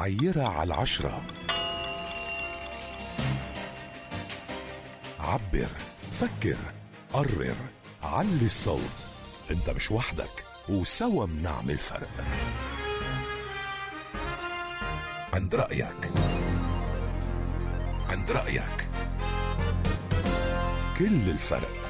عيرة على 10. عبر، فكر، قرر، علي الصوت. انت مش وحدك، وسوا بنعمل فرق. عند رأيك كل الفرق.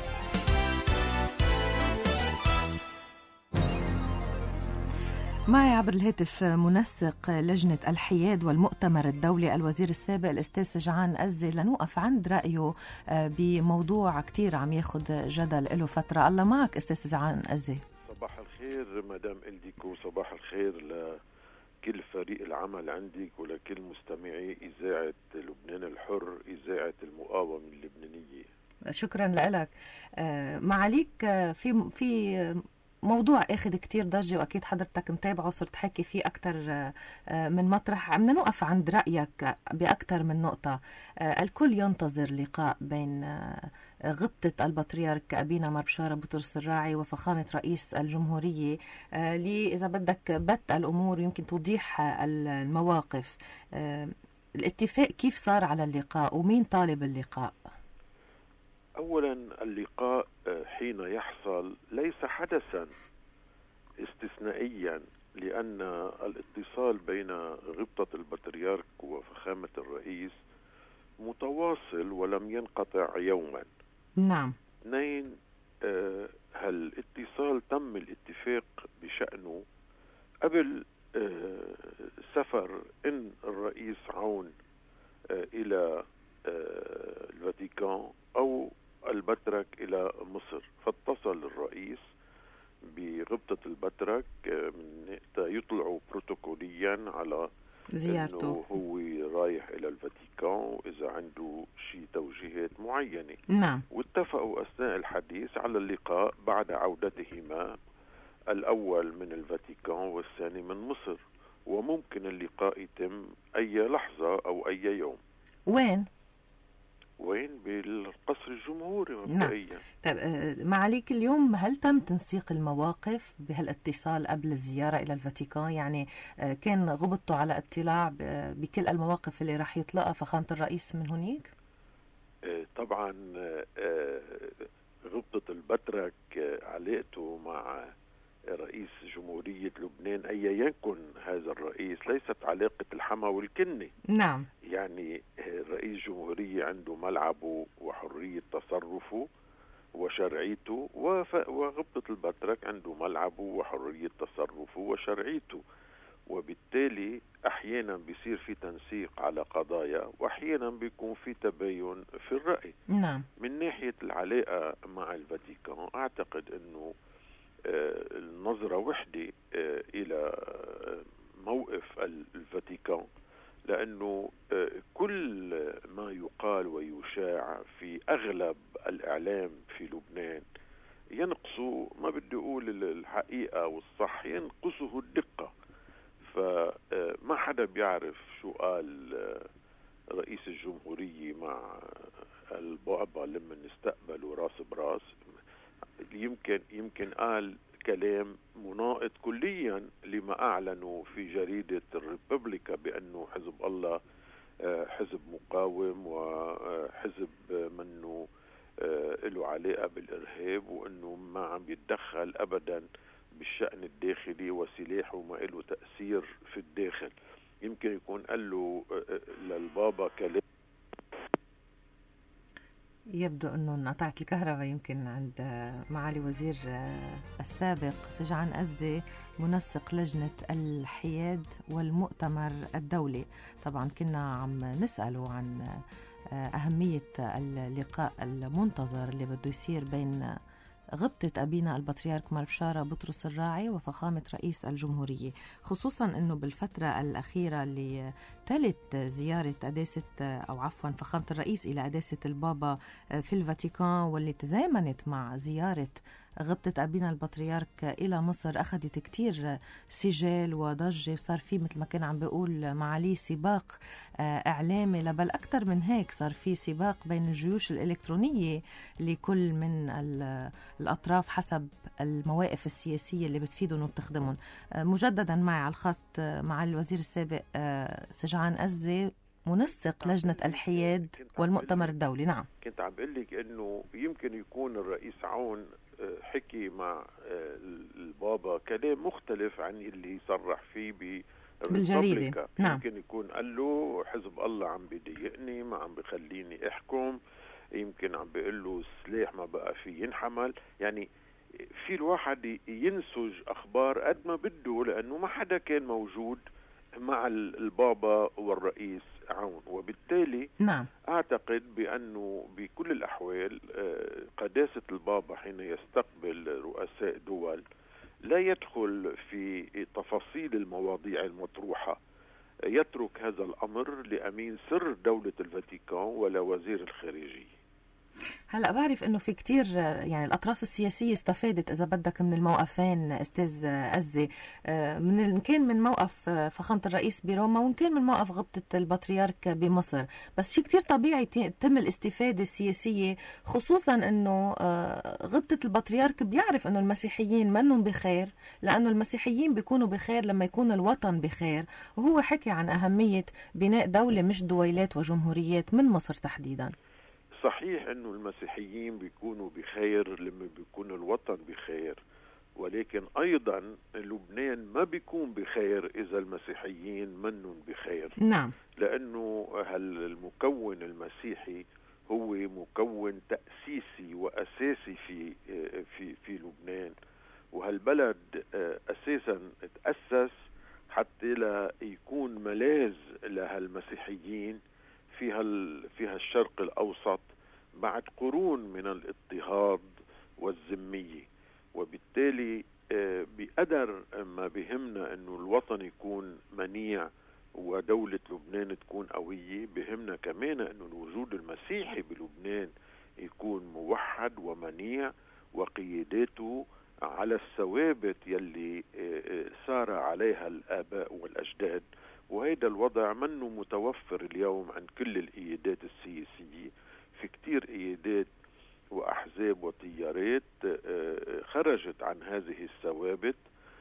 معي عبر الهاتف منسق لجنة الحياد والمؤتمر الدولي الوزير السابق الأستاذ سجعان أزي لنوقف عند رأيه بموضوع كتير عم ياخد جدل له فترة. الله معك أستاذ سجعان أزي. صباح الخير مدام إلديكو، صباح الخير لكل فريق العمل عندك ولكل مستمعي إذاعة لبنان الحر، إذاعة المقاومة اللبنانية. شكرا لك. معاليك في موضوع اخذ كتير ضجة واكيد حضرتك متابعه وصرت حكي فيه اكثر من مطرح. عم نوقف عند رأيك باكثر من نقطة. الكل ينتظر لقاء بين غبطة البطريرك أبينا مار بشارة بطرس الراعي وفخامة رئيس الجمهورية إذا بدك بت الأمور ويمكن توضيح المواقف. الاتفاق كيف صار على اللقاء ومين طالب اللقاء؟ أولا اللقاء حين يحصل ليس حدثا استثنائيا، لأن الاتصال بين غبطة البطريرك وفخامة الرئيس متواصل ولم ينقطع يوما. نعم. اثنين، هالاتصال تم الاتفاق بشأنه قبل سفر إن الرئيس عون إلى الفاتيكان أو البطرك إلى مصر، فاتصل الرئيس بغبطة البطرك من يطلعوا بروتوكوليا على زيارته، إنه هو رايح إلى الفاتيكان وإذا عنده شيء توجيهات معينة. نعم. واتفقوا أثناء الحديث على اللقاء بعد عودتهما، الأول من الفاتيكان والثاني من مصر، وممكن اللقاء يتم أي لحظة أو أي يوم. وين؟ بالقصر الجمهوري مبدئيا. نعم. طيب معاليك اليوم هل تم تنسيق المواقف بهالاتصال قبل الزيارة إلى الفاتيكان؟ يعني كان غبطوا على اطلاع بكل المواقف اللي راح يطلقها فخامة الرئيس من هناك؟ طبعا غبطة البطرك علاقته مع رئيس جمهورية لبنان أي يكن هذا الرئيس ليست علاقة الحما والكنة. نعم. يعني رئيس جمهورية عنده ملعبه وحرية تصرفه وشرعيته، وغبطة البطرك عنده ملعبه وحرية تصرفه وشرعيته، وبالتالي أحيانا بيصير في تنسيق على قضايا وأحيانا بيكون في تباين في الرأي. نعم. من ناحية العلاقة مع الفاتيكان أعتقد أنه النظرة وحدة إلى موقف الفاتيكان، لأنه كل ما يقال ويشاع في أغلب الإعلام في لبنان ينقصه، ما بدي أقول الحقيقة والصح، ينقصه الدقة. فما حدا بيعرف شو قال رئيس الجمهورية مع البابا لما نستقبلوا راس براس. يمكن قال كلام مناقض كليا لما أعلنوا في جريدة الريبوبليكا بأنه حزب الله حزب مقاوم وحزب منه له علاقة بالإرهاب، وأنه ما عم يتدخل أبدا بالشأن الداخلي وسلاحه ما له تأثير في الداخل. يمكن يكون قال له للبابا كلام. يبدو أنه انقطعت الكهرباء يمكن عند معالي وزير السابق سجعان أزي منسق لجنة الحياد والمؤتمر الدولي. طبعا كنا عم نسأله عن أهمية اللقاء المنتظر اللي بده يصير بين غبطة أبينا البطريرك مار بشارة بطرس الراعي وفخامة رئيس الجمهورية، خصوصا أنه بالفترة الأخيرة اللي تلت زيارة قداسة أو عفوا فخامة الرئيس إلى قداسة البابا في الفاتيكان، واللي تزامنت مع زيارة غبطة أبينا البطريرك إلى مصر أخذت كتير سجال وضجة، وصار في مثل ما كان عم بيقول معالي سباق إعلامي، بل أكتر من هيك صار في سباق بين الجيوش الإلكترونية لكل من الأطراف حسب المواقف السياسية اللي بتفيدهم وبتخدمهم. مجددا معي على الخط مع الوزير السابق سجعان أزي، منسق لجنة الحياد والمؤتمر الدولي. نعم، كنت عم بقول لك انه يمكن يكون الرئيس عون حكي مع البابا كلام مختلف عن اللي صرح فيه بالجريدة. نعم. يمكن يكون قال له حزب الله عم بيضايقني، ما عم بخليني احكم، يمكن عم بيقول له السلاح ما بقى فيه ينحمل. يعني في الواحد ينسج اخبار قد ما بده، لانه ما حدا كان موجود مع البابا والرئيس عون، وبالتالي نعم. أعتقد بأنه بكل الأحوال قداسة البابا حين يستقبل رؤساء دول لا يدخل في تفاصيل المواضيع المطروحة، يترك هذا الأمر لأمين سر دولة الفاتيكان ولا وزير الخارجية. هلأ بعرف انه في كتير يعني الاطراف السياسيه استفادت اذا بدك من الموقفين استاذ أزي، من كان من موقف فخامه الرئيس بروما، وان كان من موقف غبطه البطريرك بمصر، بس شيء كتير طبيعي تم الاستفاده السياسيه، خصوصا انه غبطه البطريرك بيعرف انه المسيحيين منهم بخير، لانه المسيحيين بيكونوا بخير لما يكون الوطن بخير، وهو حكي عن اهميه بناء دوله مش دويلات وجمهوريات من مصر تحديدا. صحيح انه المسيحيين بيكونوا بخير لما بيكون الوطن بخير، ولكن ايضا لبنان ما بيكون بخير اذا المسيحيين منهم بخير. نعم. لانه المكون المسيحي هو مكون تأسيسي واساسي في لبنان، وهالبلد اساسا تأسس حتى لا يكون ملاذ لهالمسيحيين فيها الشرق الأوسط بعد قرون من الاضطهاد والذمية. وبالتالي بقدر ما بهمنا أنه الوطن يكون منيع ودولة لبنان تكون قوية، بهمنا كمان أنه الوجود المسيحي بلبنان يكون موحد ومنيع، وقياداته على الثوابت يلي سار عليها الآباء والأجداد. وهذا الوضع منه متوفر اليوم عن كل القيادات السياسية. في كتير قيادات وأحزاب وتيارات خرجت عن هذه الثوابت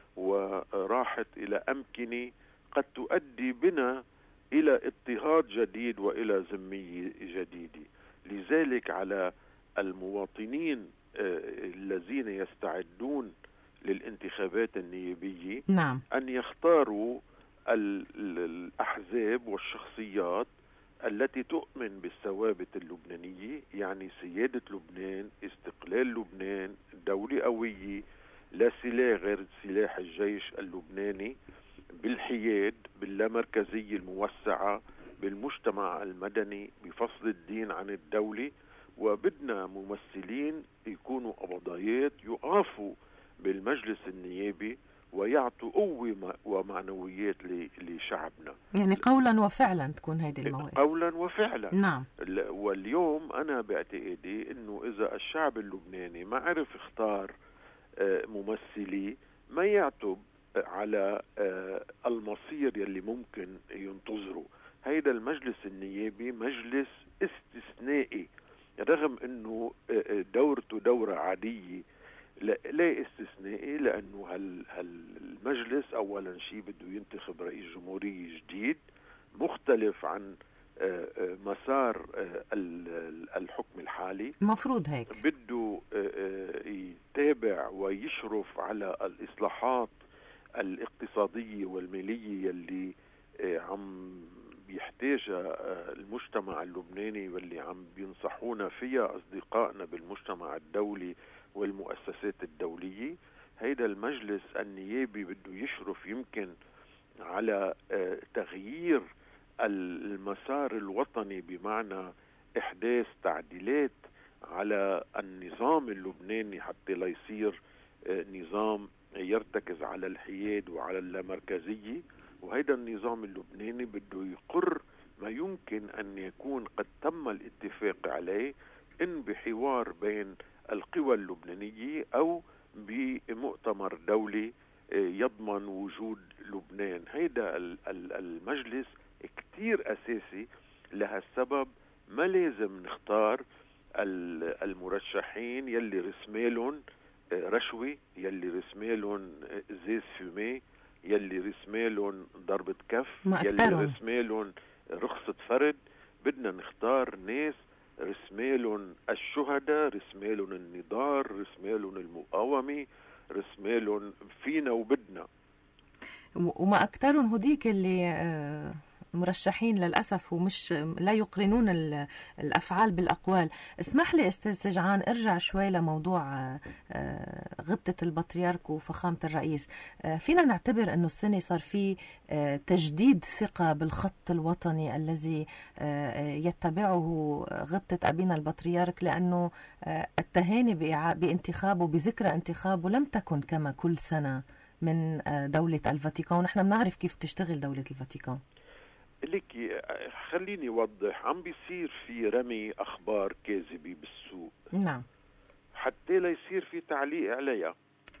وراحت إلى أمكنة قد تؤدي بنا إلى اضطهاد جديد وإلى ذمية جديدة. لذلك على المواطنين الذين يستعدون للانتخابات النيابية نعم. أن يختاروا الأحزاب والشخصيات التي تؤمن بالثوابت اللبنانية، يعني سيادة لبنان، استقلال لبنان، دولة قوية لا سلاح غير سلاح الجيش اللبناني، بالحياد، باللامركزية الموسعة، بالمجتمع المدني، بفصل الدين عن الدولة. وبدنا ممثلين يكونوا قبضايات يقافوا بالمجلس النيابي ويعطوا قوة ومعنويات لشعبنا، يعني قولا وفعلا تكون هذه المواقف قولا وفعلا. نعم. واليوم أنا باعتقادي أنه إذا الشعب اللبناني ما عرف يختار ممثلي ما يعتب على المصير يلي ممكن ينتظره. هيدا المجلس النيابي مجلس استثنائي، رغم أنه دورته دورة عادية، لا استثنائي، لأنه هالمجلس أولا شيء بده ينتخب رئيس جمهورية جديد مختلف عن مسار الحكم الحالي. مفروض هيك بده يتابع ويشرف على الإصلاحات الاقتصادية والمالية اللي عم بيحتاجها المجتمع اللبناني واللي عم بينصحونا فيها أصدقائنا بالمجتمع الدولي والمؤسسات الدولية. هيدا المجلس النيابي بده يشرف يمكن على تغيير المسار الوطني، بمعنى إحداث تعديلات على النظام اللبناني حتى لا يصير نظام يرتكز على الحياد وعلى اللامركزية. وهيدا النظام اللبناني بده يقر ما يمكن أن يكون قد تم الاتفاق عليه إن بحوار بين القوى اللبنانية أو بمؤتمر دولي يضمن وجود لبنان. هيدا المجلس كتير أساسي. لهالسبب ما لازم نختار المرشحين يلي رسمالهم رشوة، يلي رسمالهم زيز فيمي، يلي رسمالهم ضربة كف، يلي رسمالهم رخصة فرد. بدنا نختار ناس رسمالهم الشهداء، رسمالهم النضال، رسمالهم المقاومة، رسمالهم فينا وبدنا. وما أكترهم هديك اللي مرشحين للأسف ومش لا يقرنون الأفعال بالأقوال. اسمح لي أستاذ سجعان ارجع شوي لموضوع غبطة البطريرك وفخامة الرئيس. فينا نعتبر أنه السنة صار فيه تجديد ثقة بالخط الوطني الذي يتبعه غبطة أبينا البطريرك، لأنه التهاني بانتخابه بذكرى انتخابه لم تكن كما كل سنة من دولة الفاتيكان، ونحن بنعرف كيف تشتغل دولة الفاتيكان. لك خليني أوضح، عم بيصير في رمي أخبار كاذبة بالسوق. نعم. حتى لا يصير في تعليق عليها،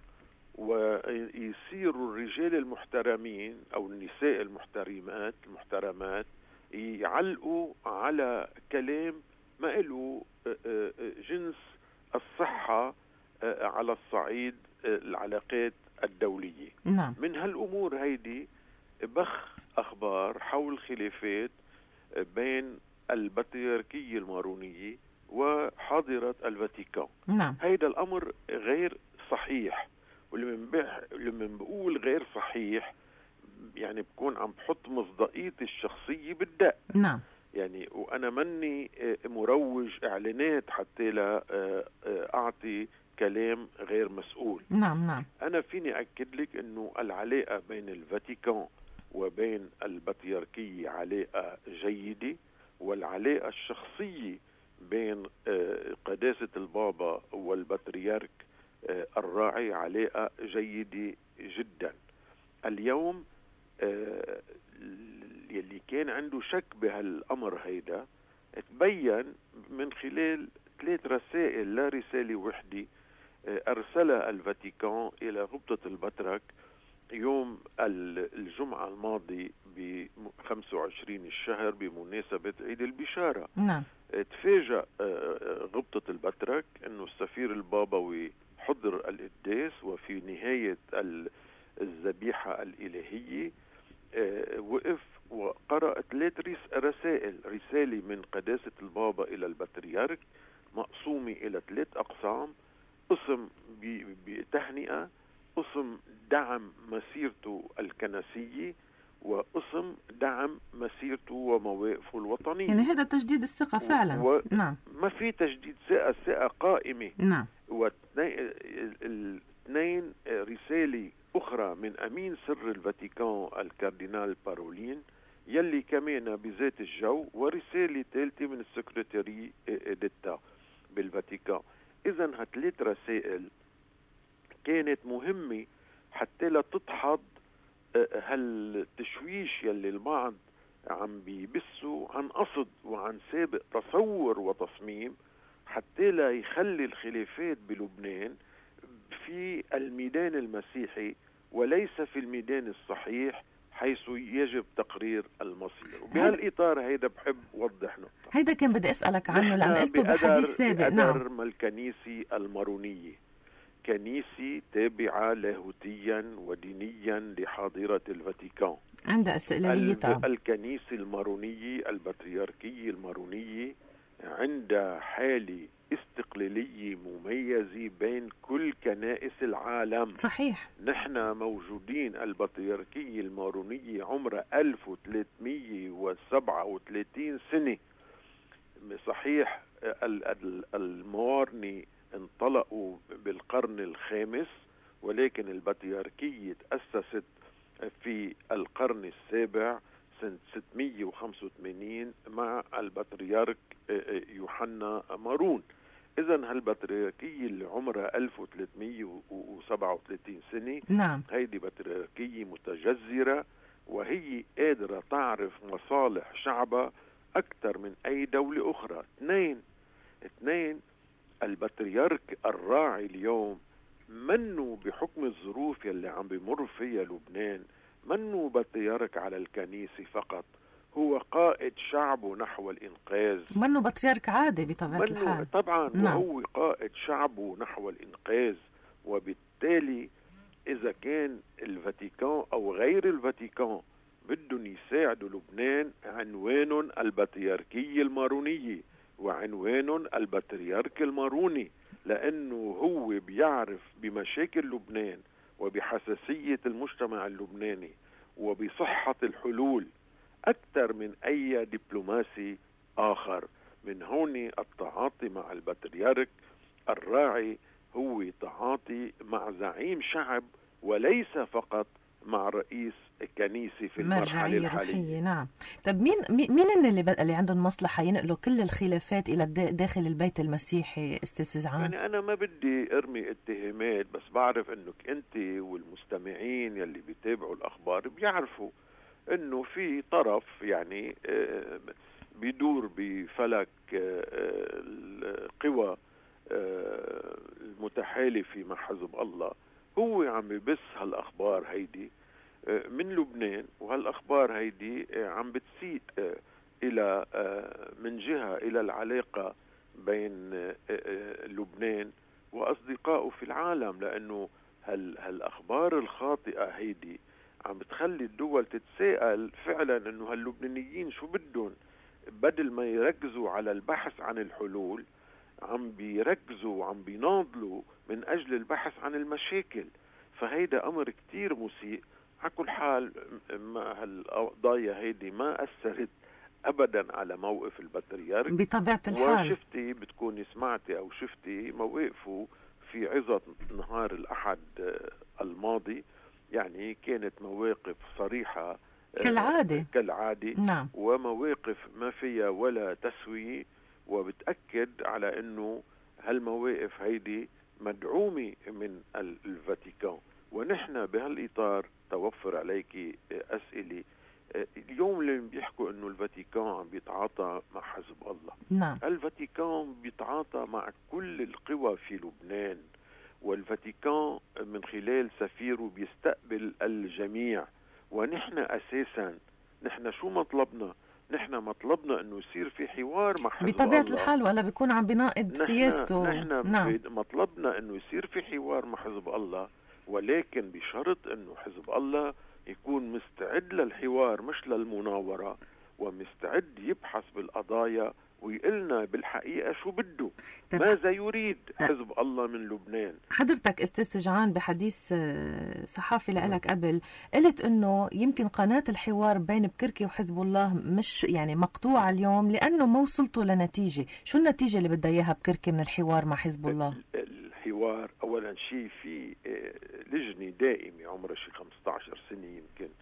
ويصيروا الرجال المحترمين أو النساء المحترمات يعلقوا على كلام ما له جنس الصحة على الصعيد العلاقات الدولية. نعم. من هالأمور هيدي بخ أخبار حول خلافات بين البطريركية المارونية وحاضرة الفاتيكان. نعم. هيدا الأمر غير صحيح، ولما بقول غير صحيح يعني بكون عم بحط مصداقيتي الشخصية بالدق. نعم. يعني وأنا مني مروج إعلانات حتى لا أعطي كلام غير مسؤول. نعم. نعم. أنا فيني أكد لك أنه العلاقة بين الفاتيكان وبين البطريركية علاقة جيدة، والعلاقة الشخصية بين قداسة البابا والبطريرك الراعي علاقة جيدة جدا. اليوم يلي كان عنده شك بهالأمر هيدا تبين من خلال 3 رسائل، لا رسالة وحدة أرسلها الفاتيكان إلى غبطة البطرك يوم الجمعة الماضي ب 25 الشهر بمناسبة عيد البشارة. نعم. تفاجأ غبطة البطرك أنه السفير البابوي حضر القداس، وفي نهاية الذبيحة الإلهية وقف وقرأ 3 رسائل. رسالة من قداسة البابا إلى البطريرك مقسومة إلى 3 أقسام: قسم بتهنئة، قسم دعم مسيرته الكنسية، وقسم دعم مسيرته ومواقفه الوطنية. يعني هذا تجديد الثقة فعلا. نعم. ما في تجديد ثقة، الثقة قائمة. نعم. واثنين رسالة أخرى من أمين سر الفاتيكان الكاردينال بارولين يلي كمان بذات الجو، ورسالة ثالثة من السكرتاري ديتا بالفاتيكان. إذن ه3 رسائل كانت مهمة حتى لا تدحض هالتشويش يلي البعض عم بيبسوا عن قصد وعن سابق تصور وتصميم، حتى لا يخلي الخلافات بلبنان في الميدان المسيحي وليس في الميدان الصحيح حيث يجب تقرير المصير. وبهالإطار هيدا بحب وضح نقطة. هيدا كان بدي أسألك عنه لأن قلته بحديث سابق. نعم. الكنيسة المارونية كنيسة تابعة لاهوتيا ودينيا لحاضرة الفاتيكان، عندها استقلاليتها. الكنيسة المارونية البطريركية المارونية عندها حالة استقلالية مميزة بين كل كنائس العالم. صحيح. نحن موجودين، البطريركية المارونية عمرها 1337 سنة. صحيح الموارني انطلقوا بالقرن الخامس، ولكن البطريركية تأسست في القرن السابع سنة 685 مع البطريرك يوحنا مارون. إذن هالبطريركية اللي عمرها 1337 سنة، نعم، هيدي بطريركية متجذرة، وهي قادرة تعرف مصالح شعبها أكثر من أي دولة أخرى. اثنين البطريرك الراعي اليوم منه بحكم الظروف يلي عم بمر فيها لبنان، منه بطريرك على الكنيسة فقط، هو قائد شعبه نحو الإنقاذ، منه بطريرك عادي بطبيعة الحال طبعا. نعم. وهو قائد شعبه نحو الإنقاذ. وبالتالي إذا كان الفاتيكان أو غير الفاتيكان بدهم يساعدوا لبنان، عنوان البطريركية المارونية وعنوان البطريرك الماروني، لأنه هو بيعرف بمشاكل لبنان وبحساسية المجتمع اللبناني وبصحة الحلول أكثر من أي دبلوماسي آخر. من هون التعاطي مع البطريرك الراعي هو تعاطي مع زعيم شعب وليس فقط مع رئيس كنيسة في المرحلة الحالية. نعم. طب مين اللي عندهم مصلحة ينقلوا كل الخلافات إلى داخل البيت المسيحي أستاذ سجعان؟ يعني أنا ما بدي أرمي اتهامات، بس بعرف أنك أنت والمستمعين يلي بيتابعوا الأخبار بيعرفوا أنه في طرف يعني بيدور بفلك القوى المتحالفة مع حزب الله، هو عم يبث هالأخبار هيدي من لبنان، وهالأخبار هيدي عم بتسيء إلى من جهة إلى العلاقة بين لبنان وأصدقائه في العالم، لأنه هالأخبار الخاطئة هيدي عم بتخلي الدول تتساءل فعلا أنه هاللبنانيين شو بدهم، بدل ما يركزوا على البحث عن الحلول عم بيركزوا وعم بيناضلوا من أجل البحث عن المشاكل. فهيدا أمر كتير مسيء. على كل حال هالقضايا هيدي ما أثرت أبدا على موقف البطريرك بطبيعة الحال. وشفتي بتكوني سمعتي أو شفتي موقفه في عظة نهار الأحد الماضي، يعني كانت مواقف صريحة كالعادة نعم. ومواقف ما فيها ولا تسوية، وبتأكد على أنه هالمواقف هيدي مدعومة من الفاتيكان. ونحن بهالإطار توفر عليك أسئلة. اليوم اللي بيحكوا أنه الفاتيكان عم بيتعاطى مع حزب الله، نعم. الفاتيكان بيتعاطى مع كل القوى في لبنان، والفاتيكان من خلال سفيره بيستقبل الجميع. ونحن أساسا نحن شو مطلبنا؟ نحن مطلبنا أنه يصير في حوار مع حزب الله بطبيعة الحال، ولا بيكون عم بيناقض سياسته. نحن مطلبنا أنه يصير في حوار مع حزب الله، ولكن بشرط أنه حزب الله يكون مستعد للحوار مش للمناورة، ومستعد يبحث بالقضايا ويقلنا بالحقيقة شو بده، ماذا يريد حزب الله من لبنان. حضرتك أستاذ سجعان بحديث صحافي لك قبل قلت أنه يمكن قناة الحوار بين بكركي وحزب الله مش يعني مقطوعة اليوم لأنه ما وصلتوا لنتيجة. شو النتيجة اللي بدها إياها بكركي من الحوار مع حزب الله؟ الحوار أولا شيء في لجنة دائمة عمرها شيء 15 سنة يمكن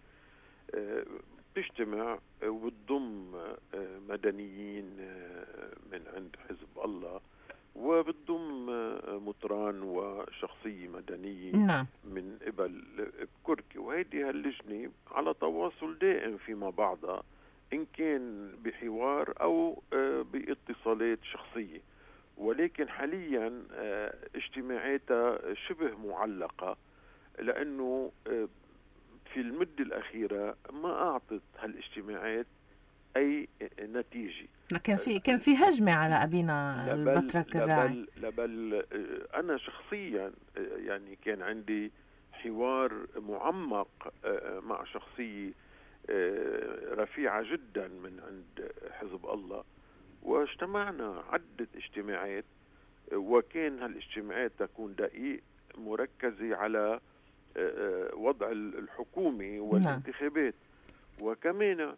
بتجتمع وبتضم مدنيين من عند حزب الله، وبتضم مطران وشخصية مدنية نعم. من قبل بكركي. وهيدي هاللجنة على تواصل دائم فيما بعضها، إن كان بحوار أو باتصالات شخصية. ولكن حاليا اجتماعاتها شبه معلقة، لأنه في المدة الأخيرة ما أعطت هالاجتماعات أي نتيجة. كان في هجمة على أبينا البطرك الراعي. لبل أنا شخصيا يعني كان عندي حوار معمق مع شخصية رفيعة جدا من عند حزب الله، واجتمعنا عدة اجتماعات، وكان هالاجتماعات تكون دقيق مركزة على وضع الحكومة والانتخابات. وكمان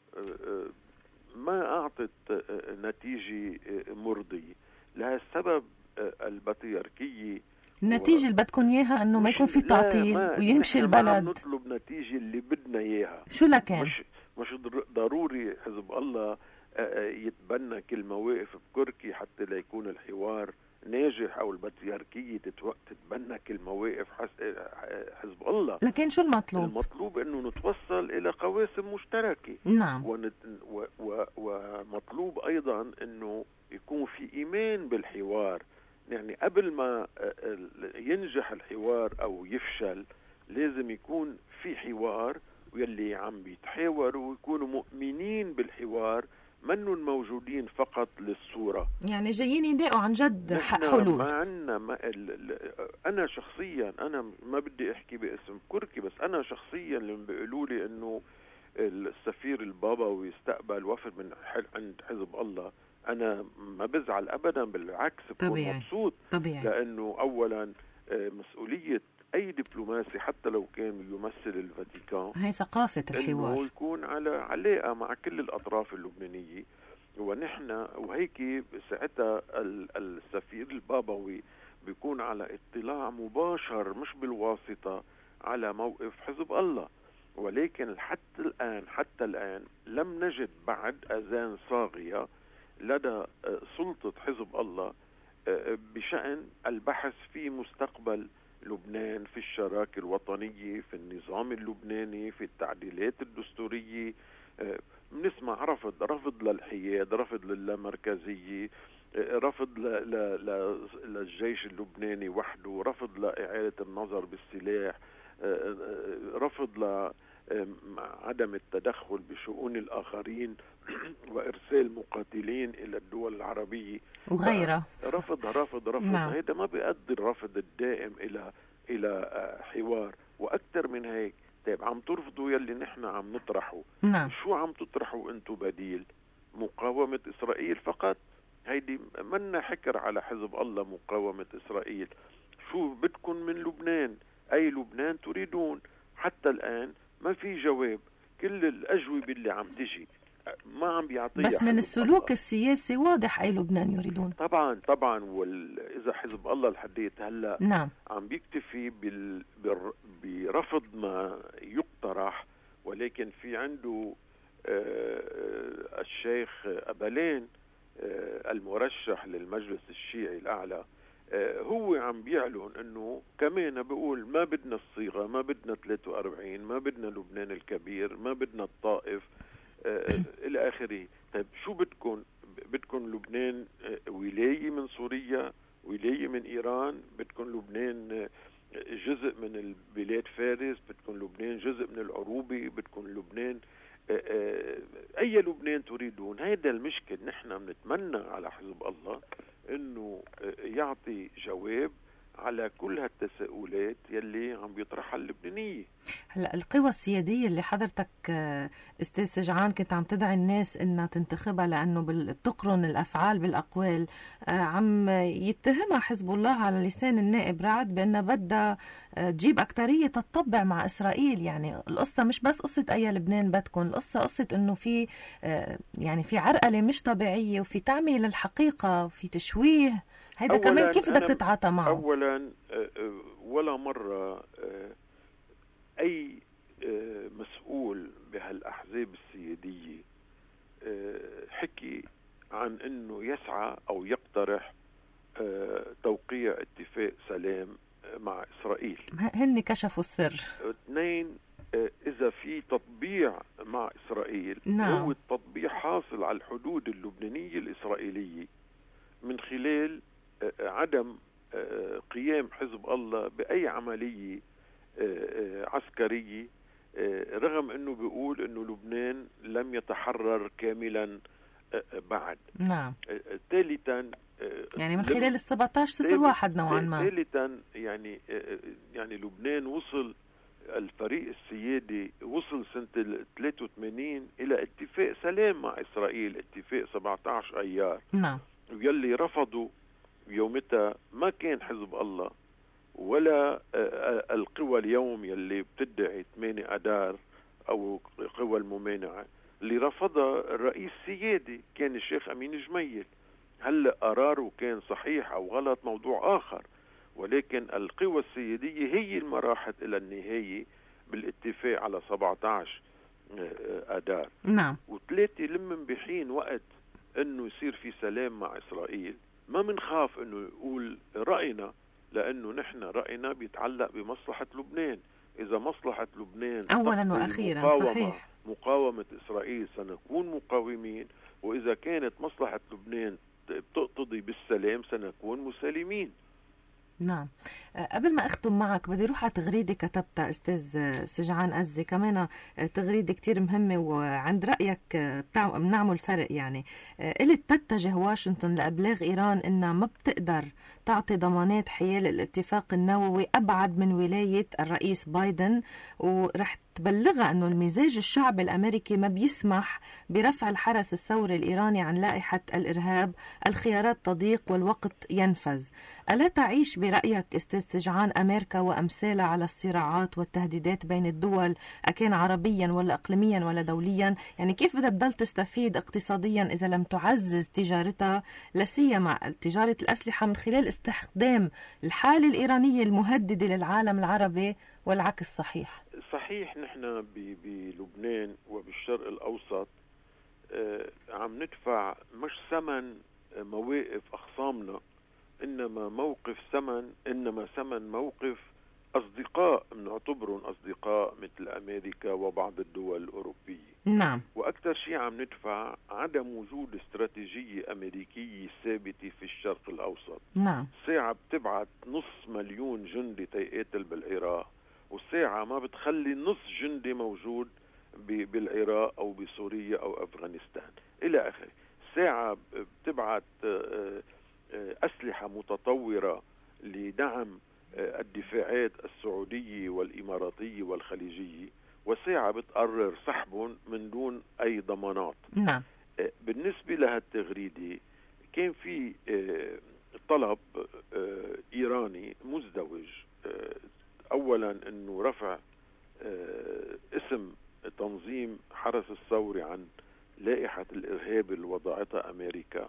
ما أعطت نتيجة مرضية. لهالسبب البطريركية النتيجة اللي بدكم إياها أنه ما يكون في تعطيل ويمشي البلد. ما نطلب نتيجة اللي بدنا إياها. شو لكن؟ مش ضروري حزب الله يتبنى كل مواقف بكركي حتى ليكون الحوار ناجح، أو البطريركية تتبنى كل مواقف حزب الله. لكن شو المطلوب؟ المطلوب أنه نتوصل إلى قواسم مشتركة. نعم. ومطلوب أيضا أنه يكون في إيمان بالحوار، يعني قبل ما ينجح الحوار أو يفشل لازم يكون في حوار، واللي عم بيتحاوروا يكونوا مؤمنين بالحوار، منهم موجودين فقط للصورة. يعني جايين يلاقوا عن جد حلول. ما عنا أنا شخصيا، أنا ما بدي أحكي باسم كركي، بس أنا شخصيا لما بيقولوا لي إنه السفير البابوي يستقبل وفد من عند حزب الله، أنا ما بزعل أبدا، بالعكس بكون مبسوط. طبيعي. لأنه أولا مسؤولية أي دبلوماسي حتى لو كان يمثل الفاتيكان هي ثقافة الحوار، إنه يكون على علاقة مع كل الأطراف اللبنانية. ونحن وهيك ساعتها السفير البابوي بيكون على اطلاع مباشر مش بالواسطة على موقف حزب الله. ولكن حتى الآن لم نجد بعد أذان صاغية لدى سلطة حزب الله بشأن البحث في مستقبل لبنان، في الشراكة الوطنية، في النظام اللبناني، في التعديلات الدستورية. بنسمع رفض للحياد، رفض للامركزية، رفض للجيش اللبناني وحده، رفض لإعادة النظر بالسلاح، رفض عدم التدخل بشؤون الآخرين وإرسال مقاتلين إلى الدول العربية وغيرها. رفض. نعم. هذا ما بيؤدي الرفض الدائم إلى حوار. وأكثر من هيك، طيب عم ترفضوا يلي نحن عم نطرحه. نعم. شو عم تطرحوا أنتم بديل؟ مقاومة إسرائيل فقط؟ هيدي منا حكر على حزب الله مقاومة إسرائيل. شو بدكم من لبنان؟ أي لبنان تريدون؟ حتى الآن ما في جواب. كل الأجوبة اللي عم تجي ما عم بيعطيها. بس من السلوك السياسي واضح أي لبنان يريدون. طبعا. وإذا حزب الله لحديت هلا نعم. عم بيكتفي برفض ما يقترح، ولكن في عنده الشيخ أبالين المرشح للمجلس الشيعي الأعلى، هو عم بيعلن انه كمان بيقول ما بدنا الصيغة، ما بدنا 43، ما بدنا لبنان الكبير، ما بدنا الطائف الى اخره. طيب شو بدكم لبنان ولاية من سوريا، ولاية من ايران؟ بدكم لبنان جزء من البلاد فارس؟ بدكم لبنان جزء من العروبة؟ بدكم لبنان اي لبنان تريدون؟ هيدا المشكل. نحن بنتمنى على حزب الله انه يعطي جواب على كل هالتساؤلات يلي عم بيطرحها اللبنانية. هلا القوى السيادية اللي حضرتك استاذ سجعان كنت عم تدعي الناس انها تنتخبها لانه بتقرن الافعال بالاقوال، عم يتهمها حزب الله على لسان النائب رعد بانها بدها تجيب اكترية تطبع مع اسرائيل. يعني القصة مش بس قصة اي لبنان بدكم، القصة قصة انه في يعني في عرقلة مش طبيعية، وفي تعمية للحقيقة، في تشويه. هيدا كمان كيف بدك تتعاطى معه؟ اولا ولا مرة أي مسؤول بهالأحزاب السيادية حكي عن أنه يسعى أو يقترح توقيع اتفاق سلام مع إسرائيل. هن كشفوا السر. 2، إذا في تطبيع مع إسرائيل، نعم. هو التطبيع حاصل على الحدود اللبنانية الإسرائيلية من خلال عدم قيام حزب الله بأي عملية عسكرية، رغم أنه بيقول أنه لبنان لم يتحرر كاملا بعد. نعم. ثالثا يعني من خلال 17/01 نوعا ما. ثالثا يعني لبنان وصل، الفريق السيادي وصل سنة 83 إلى اتفاق سلام مع إسرائيل، اتفاق 17 أيار. نعم. ويلي رفضوا يومتها ما كان حزب الله ولا القوى اليوم يلي بتدعي 8 أدار أو قوى الممانعة. اللي رفضها الرئيس السيادي كان الشيخ أمين جميل. هل قراره كان صحيح أو غلط موضوع آخر، ولكن القوى السيادية هي اللي راحت إلى النهاية بالاتفاق على 17 أدار. نعم. وثلاثة لمن بحين وقت أنه يصير في سلام مع إسرائيل ما منخاف أنه يقول رأينا، لأنه نحن رأينا بيتعلق بمصلحة لبنان. إذا مصلحة لبنان أولا وأخيرا صحيح مقاومة إسرائيل سنكون مقاومين، وإذا كانت مصلحة لبنان بتقتضي بالسلام سنكون مسالمين. نعم. قبل ما أختم معك بدي روح على تغريدة كتبتها أستاذ سجعان أزي، كمان تغريدة كتير مهمة وعند رأيك بنعمل فرق. يعني قلت تتجه واشنطن لأبلاغ إيران إنها ما بتقدر تعطي ضمانات حيال الاتفاق النووي أبعد من ولاية الرئيس بايدن، ورح تبلغها أنه المزاج الشعبي الأمريكي ما بيسمح برفع الحرس الثوري الإيراني عن لائحة الإرهاب، الخيارات تضيق والوقت ينفذ. ألا تعيش برأيك أستاذ سجعان أمريكا وأمثالها على الصراعات والتهديدات بين الدول، أكان عربيا ولا إقليميا ولا دوليا؟ يعني كيف بدها تضل تستفيد اقتصاديا إذا لم تعزز تجارتها، لسيما تجارة الأسلحة، من خلال استخدام الحالة الإيرانية المهددة للعالم العربي والعكس؟ صحيح نحن بلبنان وبالشرق الأوسط عم ندفع مش ثمن مواقف أخصامنا، إنما ثمن موقف أصدقاء بنعتبرهم أصدقاء مثل أمريكا وبعض الدول الأوروبية. نعم. وأكثر شيء عم ندفع عدم وجود استراتيجية أمريكية ثابتة في الشرق الأوسط. نعم. ساعة بتبعت 500,000 جندي تيقاتل بالعراق، وساعة ما بتخلي نص جندي موجود بالعراق أو بسوريا أو أفغانستان إلى آخره. ساعة بتبعت أسلحة متطورة لدعم الدفاعات السعودية والإماراتية والخليجية، وساعة بتقرر سحبهم من دون أي ضمانات. نعم. بالنسبة لهالتغريدة كان في طلب إيراني مزدوج، أولا أنه رفع اسم تنظيم حرس الثوري عن لائحة الإرهاب اللي وضعتها أمريكا،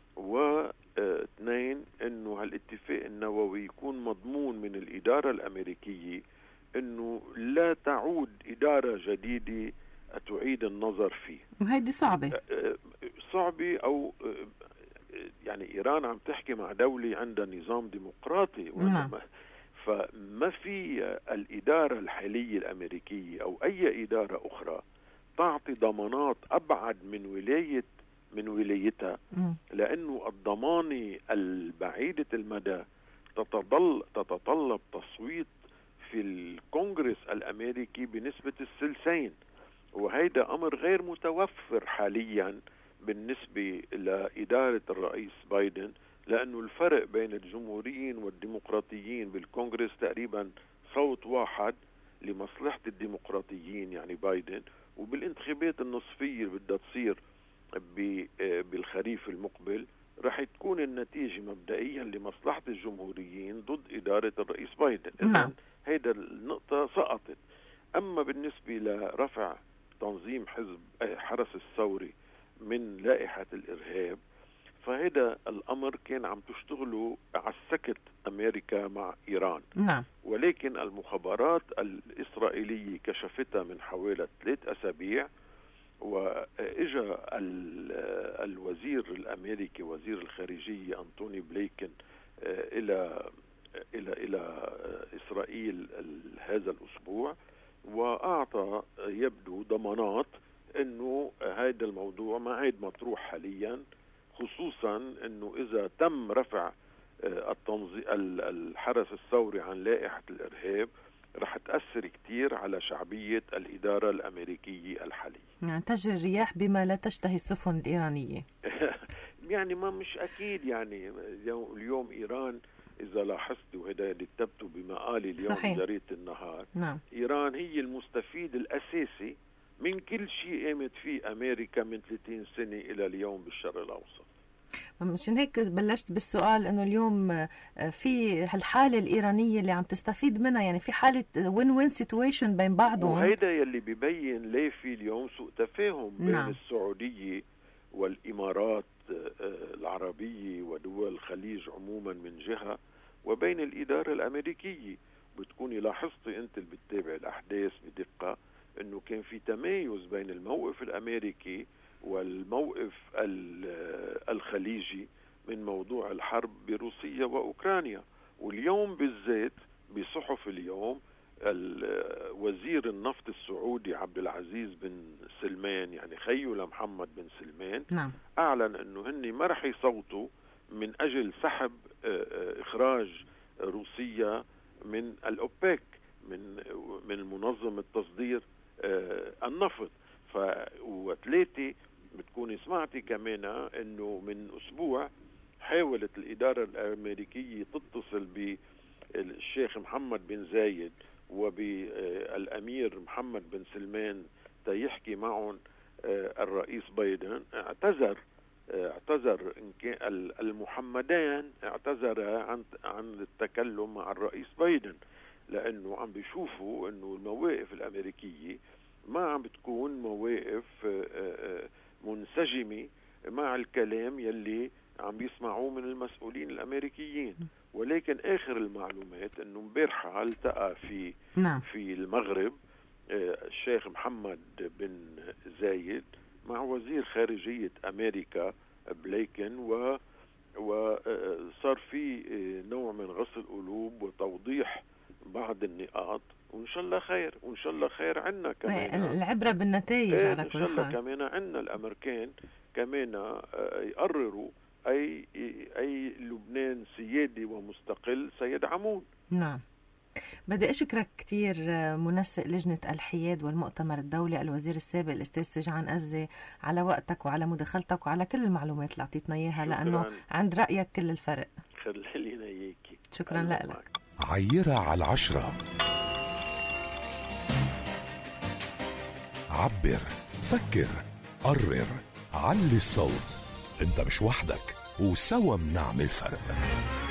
واثنين أنه هالاتفاق النووي يكون مضمون من الإدارة الأمريكية أنه لا تعود إدارة جديدة تعيد النظر فيه. وهيدي صعبة أو يعني إيران عم تحكي مع دولة عندها نظام ديمقراطي. نعم. فما في الإدارة الحالية الأمريكية أو أي إدارة أخرى تعطي ضمانات أبعد من ولايتها، لأنه الضمانة البعيدة المدى تتطلب تصويت في الكونغرس الأمريكي بنسبة الثلثين، وهيدا أمر غير متوفر حاليا بالنسبة لإدارة الرئيس بايدن، لأنه الفرق بين الجمهوريين والديمقراطيين بالكونغرس تقريبا صوت واحد لمصلحة الديمقراطيين يعني بايدن. وبالانتخابات النصفية اللي بدها تصير بالخريف المقبل رح تكون النتيجة مبدئيا لمصلحة الجمهوريين ضد إدارة الرئيس بايدن. نعم. هيدا النقطة سقطت. أما بالنسبة لرفع تنظيم حزب حرس الثوري من لائحة الإرهاب، فهذا الأمر كان عم تشتغلوا على السكت أمريكا مع إيران. نعم. ولكن المخابرات الإسرائيلية كشفتها من حوالي 3 أسابيع، وإجا الوزير الأمريكي وزير الخارجية أنتوني بلينكن إلى إسرائيل هذا الأسبوع، وأعطى يبدو ضمانات أنه هذا الموضوع ما عاد مطروح حاليا، خصوصا أنه إذا تم رفع الحرس الثوري عن لائحة الإرهاب رح تأثر كتير على شعبية الإدارة الأمريكية الحالية. يعني تجري الرياح بما لا تشتهي السفن الإيرانية. يعني ما مش أكيد. يعني اليوم إيران إذا لاحظت، وهذا اللي كتبته بمقالي اليوم بجريدة النهار، نعم. إيران هي المستفيد الأساسي من كل شيء قامت فيه أمريكا من 30 سنة إلى اليوم بالشرق الأوسط. مشان هيك بلشت بالسؤال انه اليوم في هالحاله الايرانيه اللي عم تستفيد منها، يعني في حاله وين وين سيتويشن بين بعضهم، وهيدا يلي بيبين ليه في اليوم سوء تفاهم بين نعم. السعوديه والامارات العربيه ودول الخليج عموما من جهه، وبين الاداره الامريكيه. بتكوني لاحظتي انت اللي بتتابع الاحداث بدقه انه كان في تمايز بين الموقف الامريكي والموقف الخليجي من موضوع الحرب بروسيا وأوكرانيا. واليوم بالذات بصحف اليوم وزير النفط السعودي عبد العزيز بن سلمان، يعني خيو لمحمد بن سلمان، نعم. أعلن أنه هن ما رح يصوتوا من أجل سحب إخراج روسيا من الأوبك، من منظمة تصدير النفط. وثلاثة بتكوني سمعتي كمان أنه من أسبوع حاولت الإدارة الأمريكية تتصل بالشيخ محمد بن زايد وبالأمير محمد بن سلمان تيحكي معهم الرئيس بايدن. اعتذر المحمدان اعتذر عن التكلم مع الرئيس بايدن، لأنه عم بيشوفوا أنه المواقف الأمريكية ما عم بتكون مواقف منسجمة مع الكلام يلي عم بيسمعوه من المسؤولين الأمريكيين. ولكن آخر المعلومات أنه امبارحة التقى في المغرب الشيخ محمد بن زايد مع وزير خارجية أمريكا بليكن، وصار في نوع من غسل قلوب وتوضيح بعض النقاط، وإن شاء الله خير، وإن شاء الله خير عنا كمان. العبرة بالنتائج على كل حال. إن شاء الله كمان عنا الأمريكان كمان يقرروا أي لبنان سيادي ومستقل سيدعمون. نعم. بدي أشكرك كتير منسق لجنة الحياد والمؤتمر الدولي الوزير السابق الأستاذ سجعان أزي على وقتك وعلى مداخلتك وعلى كل المعلومات اللي أعطيتنا إياها، لأنه عند رأيك كل الفرق. خلينا إياكي. شكرا لك. عيرة على 10. عبر، فكر، قرر، علي الصوت. انت مش وحدك، وسوا بنعمل فرق.